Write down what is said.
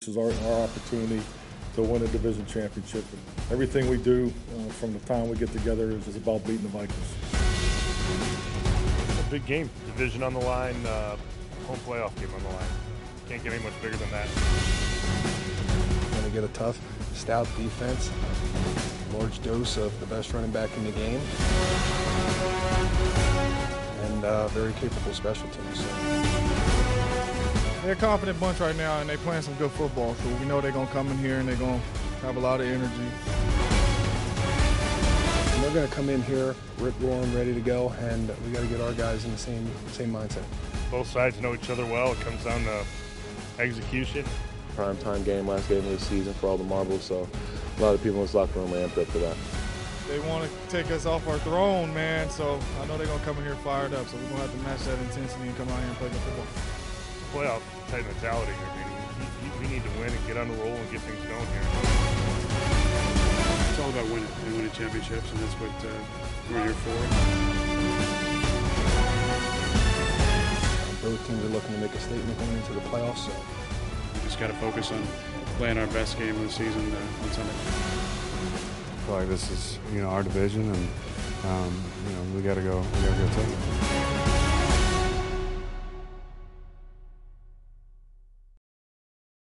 which is our opportunity to win a division championship. Everything we do from the time we get together is about beating the Vikings. A big game, division on the line, home playoff game on the line. Can't get any much bigger than that. Going to get a tough, stout defense, large dose of the best running back in the game, and very capable special teams. They're a confident bunch right now, and they're playing some good football, so we know they're going to come in here and they're going to have a lot of energy. And they're going to come in here, rip-roaring, ready to go, and we got to get our guys in the same mindset. Both sides know each other well. It comes down to execution. Primetime game, last game of the season for all the marbles, so a lot of people in this locker room are amped up for that. They want to take us off our throne, man, so I know they're going to come in here fired up, so we're going to have to match that intensity and come out here and play good football. Playoff type mentality. I mean, we need to win and get on the roll and get things going here. It's all about winning and winning championships, and that's what we're here for. Both teams are looking to make a statement going into the playoffs, so We just got to focus on playing our best game of the season on Sunday. I feel like this is, our division, and we got to go take it.